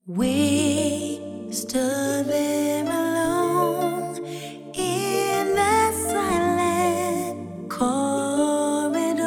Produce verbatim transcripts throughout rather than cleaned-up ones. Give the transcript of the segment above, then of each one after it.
We stood there alone in that silent corridor.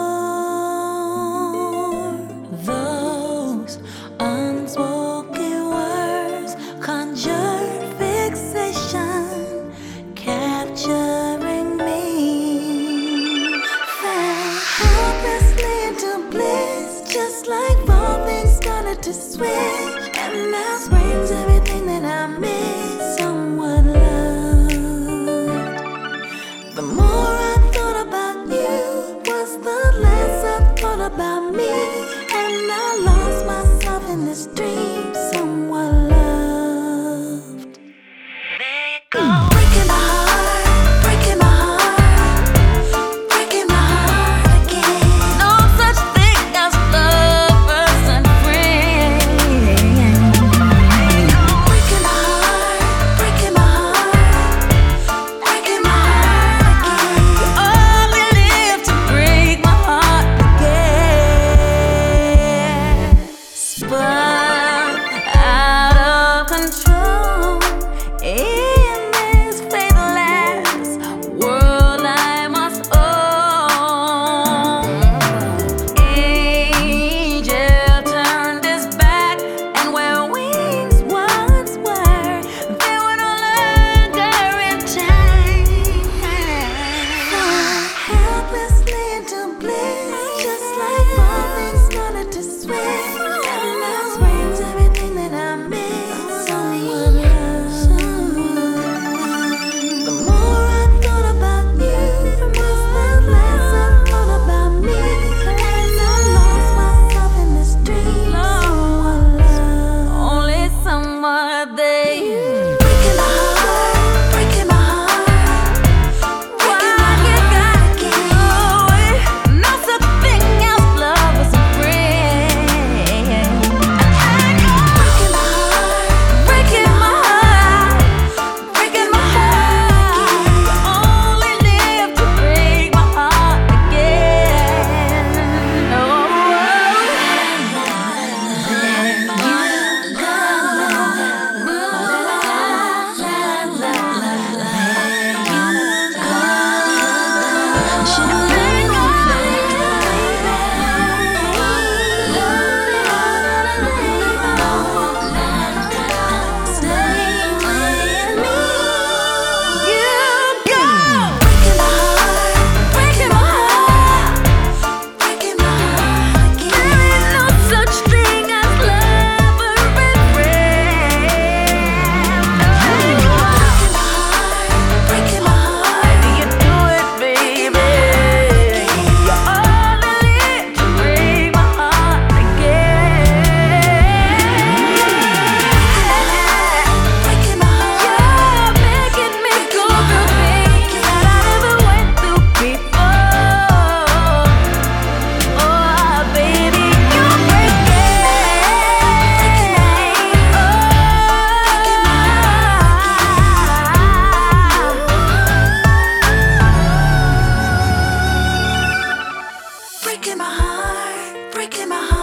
Those unspoken words conjured fixation, capturing me. Fell helplessly into bliss, just like all things started to switch. And now springs everything that I miss, somewhat loved. The more I thought about you, was the less I thought about me. And I lost myself in this dream, somewhat loved. There you go. Breaking my heart, breaking my heart, breaking my heart again. No such thing as lovers and friends. Breaking my heart, breaking my heart, breaking my heart again. We only live to break my heart again. Spun out of control in this faithless world I must own. Angel turned his back, and where wings once were, they were no longer intact. Helplessly into bliss, just like all things started to swim. And now springs everything that I miss, someone love. The more I thought about you, was the less I thought about me. And I lost myself in this dream, someone love. Only someone there. Breaking my heart, breaking my heart, breaking my heart again. No such thing as love as a friend. Breaking my heart, breaking my heart, breaking my heart again. Only live to break my heart again. Oh, breaking my heart, breaking my heart.